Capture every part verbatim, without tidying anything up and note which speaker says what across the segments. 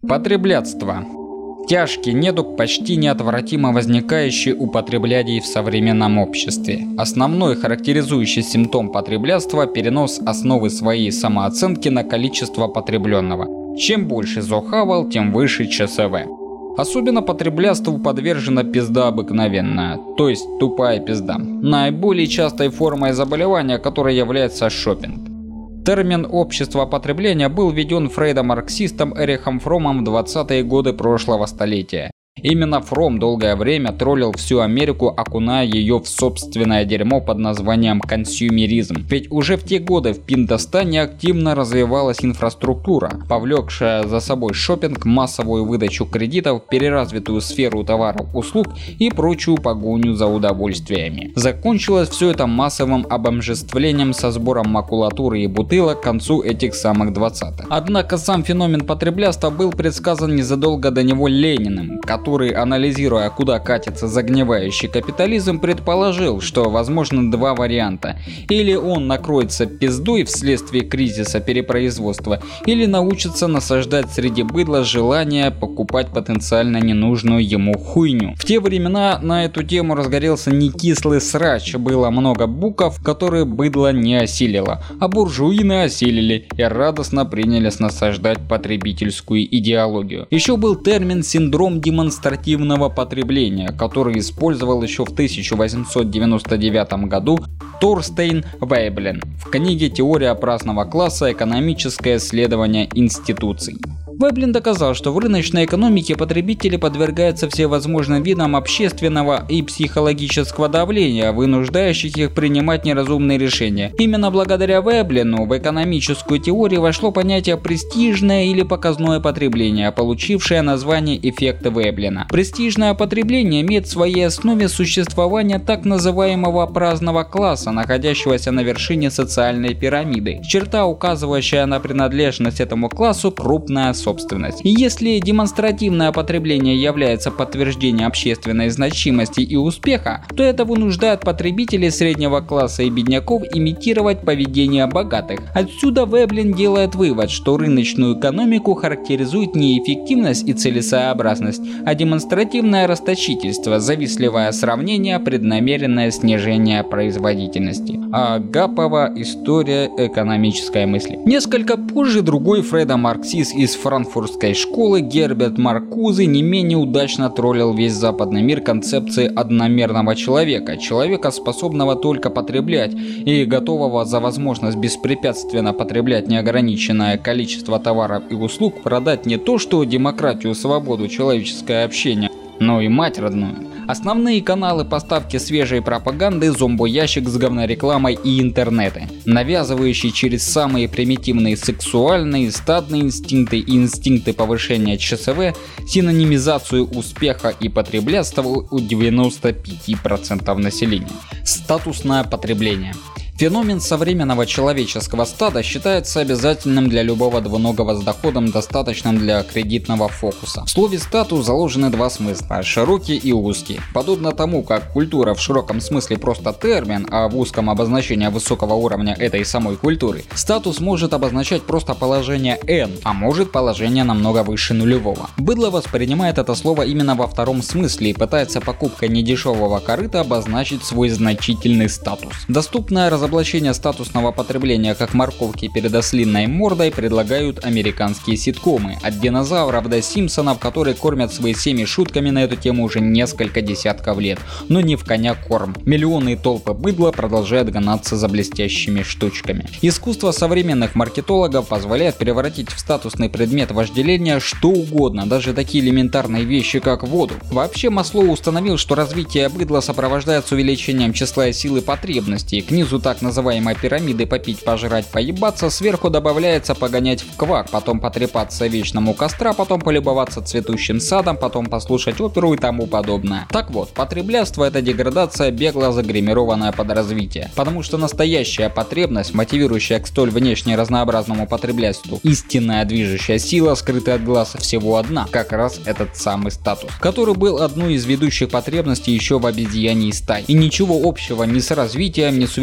Speaker 1: Потреблятство. Тяжкий недуг, почти неотвратимо возникающий у потреблядей в современном обществе. Основной характеризующий симптом потреблятства – перенос основы своей самооценки на количество потребленного. Чем больше зохавал, тем выше ЧСВ. Особенно потреблятству подвержена пизда обыкновенная, то есть тупая пизда. Наиболее частой формой заболевания, которой является шопинг. Термин «общество потребления» был введен Фрейдом-марксистом Эрихом Фромом в двадцатые годы прошлого столетия. Именно Фром долгое время троллил всю Америку, окуная ее в собственное дерьмо под названием консюмеризм. Ведь уже в те годы в Пиндостане активно развивалась инфраструктура, повлекшая за собой шопинг, массовую выдачу кредитов, переразвитую сферу товаров, услуг и прочую погоню за удовольствиями. Закончилось все это массовым обомжествлением со сбором макулатуры и бутылок к концу этих самых двадцатых. Однако сам феномен потреблятства был предсказан незадолго до него Лениным, который который, анализируя, куда катится загнивающий капитализм, предположил, что возможно два варианта. Или он накроется пиздой вследствие кризиса перепроизводства, или научится насаждать среди быдла желание покупать потенциально ненужную ему хуйню. В те времена на эту тему разгорелся некислый срач, было много буков, которые быдло не осилило, а буржуины осилили и радостно принялись насаждать потребительскую идеологию. Еще был термин «синдром демонстрации демонстративного потребления», который использовал еще в тысяча восемьсот девяносто девятом году Торстейн Вейблен в книге «Теория праздного класса. Экономическое исследование институций». Вейблен доказал, что в рыночной экономике потребители подвергаются всевозможным видам общественного и психологического давления, вынуждающих их принимать неразумные решения. Именно благодаря Вейблену в экономическую теорию вошло понятие престижное или показное потребление, получившее название эффекта Вейблена. Престижное потребление имеет в своей основе существование так называемого праздного класса, находящегося на вершине социальной пирамиды. Черта, указывающая на принадлежность этому классу, крупная собственность. И если демонстративное потребление является подтверждением общественной значимости и успеха, то это вынуждает потребителей среднего класса и бедняков имитировать поведение богатых. Отсюда Вейблен делает вывод, что рыночную экономику характеризует не эффективность и целесообразность, а демонстративное расточительство, завистливое сравнение, преднамеренное снижение производительности. Агапова «История экономической мысли». Несколько позже другой фрейдо-марксист из франкфуртской школы Герберт Маркузе не менее удачно троллил весь западный мир концепцией одномерного человека, человека, способного только потреблять и готового за возможность беспрепятственно потреблять неограниченное количество товаров и услуг продать не то что демократию, свободу, человеческое общение, но и мать родную. Основные каналы поставки свежей пропаганды – зомбоящик с говнорекламой и интернеты, навязывающие через самые примитивные сексуальные, стадные инстинкты и инстинкты повышения ЧСВ синонимизацию успеха и потреблятства у девяноста пяти процентов населения. Статусное потребление. Феномен современного человеческого стада считается обязательным для любого двуногого с доходом, достаточным для кредитного фокуса. В слове «статус» заложены два смысла – широкий и узкий. Подобно тому, как культура в широком смысле просто термин, а в узком обозначение высокого уровня этой самой культуры, статус может обозначать просто положение N, а может положение намного выше нулевого. Быдло воспринимает это слово именно во втором смысле и пытается покупкой недешевого корыта обозначить свой значительный статус. Доступное разобрание Разоблачение статусного потребления как морковки перед ослиной мордой предлагают американские ситкомы, от динозавров до Симпсонов, которые кормят свои семьи шутками на эту тему уже несколько десятков лет, но не в коня корм. Миллионы и толпы быдла продолжают гнаться за блестящими штучками. Искусство современных маркетологов позволяет превратить в статусный предмет вожделения что угодно, даже такие элементарные вещи, как воду. Вообще Маслоу установил, что развитие быдла сопровождается увеличением числа и силы потребностей. К низу так называемой пирамиды попить, пожрать, поебаться, сверху добавляется погонять в квак, потом потрепаться вечному костра, потом полюбоваться цветущим садом, потом послушать оперу и тому подобное. Так вот, потреблятство — это деградация, бегло загримированная под развитие. Потому что настоящая потребность, мотивирующая к столь внешне разнообразному потреблятству, истинная движущая сила, скрытая от глаз, всего одна, как раз этот самый статус, который был одной из ведущих потребностей еще в обезьяньей стае. И ничего общего ни с развитием, ни с увеличением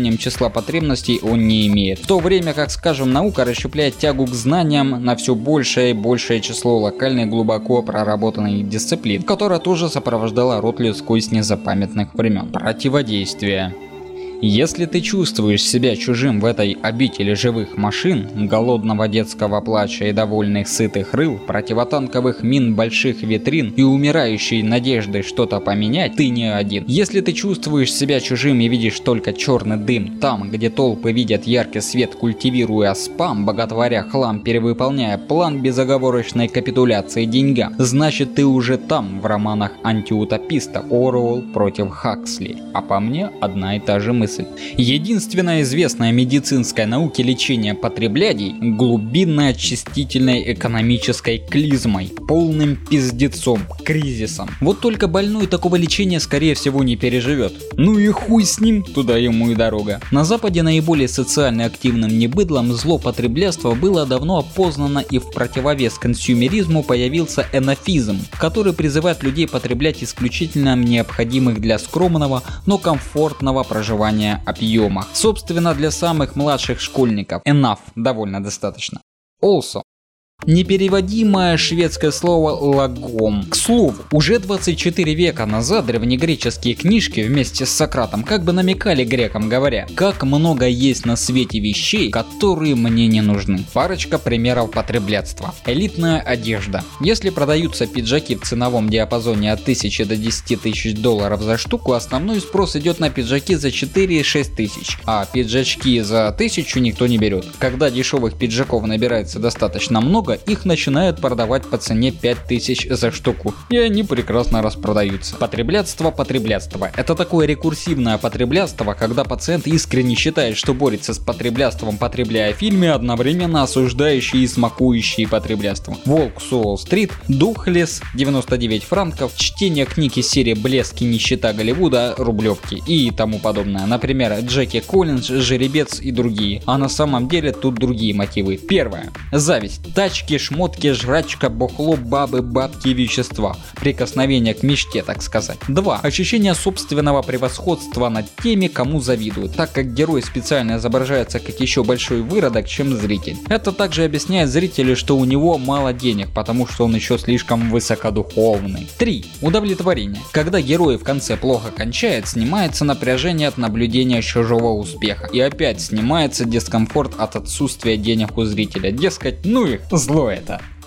Speaker 1: увеличением числа потребностей он не имеет. В то время как, скажем, наука расщепляет тягу к знаниям на все большее и большее число локальных глубоко проработанных дисциплин, которая тоже сопровождала род людской с незапамятных времен. Противодействие. Если ты чувствуешь себя чужим в этой обители живых машин, голодного детского плача и довольных сытых рыл, противотанковых мин больших витрин и умирающей надежды что-то поменять, ты не один. Если ты чувствуешь себя чужим и видишь только черный дым там, где толпы видят яркий свет, культивируя спам, боготворя хлам, перевыполняя план безоговорочной капитуляции деньгам, значит ты уже там в романах антиутописта Оруэлл против Хаксли. А по мне одна и та же мысль. Единственная известная медицинской науке лечения потреблядей – глубинной очистительной экономической клизмой, полным пиздецом, кризисом. Вот только больной такого лечения скорее всего не переживет. Ну и хуй с ним, туда ему и дорога. На Западе наиболее социально активным небыдлом зло потреблятства было давно опознано, и в противовес консюмеризму появился энофизм, который призывает людей потреблять исключительно необходимых для скромного, но комфортного проживания объемах. Собственно, для самых младших школьников enough довольно достаточно. Also. Непереводимое шведское слово «лагом». К слову, уже двадцать четыре века назад древнегреческие книжки вместе с Сократом как бы намекали грекам, говоря: как много есть на свете вещей, которые мне не нужны. Парочка примеров потреблятства. Элитная одежда. Если продаются пиджаки в ценовом диапазоне от тысячи до десяти тысяч долларов за штуку, основной спрос идет на пиджаки за четыре-шесть тысяч, а пиджачки за тысячу никто не берет. Когда дешевых пиджаков набирается достаточно много, их начинают продавать по цене пять тысяч за штуку, и они прекрасно распродаются. Потреблятство, потреблятство. Это такое рекурсивное потреблятство, когда пациент искренне считает, что борется с потреблятством, потребляя фильмы, одновременно осуждающие и смакующие потреблятство. Волк с Уолл-стрит, Духлес, девяносто девять франков, чтение книг из серии «Блеск и нищета Голливуда», Рублевки и тому подобное. Например, Джеки Коллинз, Жеребец и другие. А на самом деле тут другие мотивы. Первое. Зависть. Тач шмотки, жрачка, бухло, бабы, бабки, вещества. Прикосновение к мечте, так сказать. два. Ощущение собственного превосходства над теми, кому завидуют, так как герой специально изображается как еще большой выродок, чем зритель. Это также объясняет зрителю, что у него мало денег, потому что он еще слишком высокодуховный. три. Удовлетворение. Когда герой в конце плохо кончает, снимается напряжение от наблюдения чужого успеха. И опять снимается дискомфорт от отсутствия денег у зрителя. Дескать, ну их, зло это.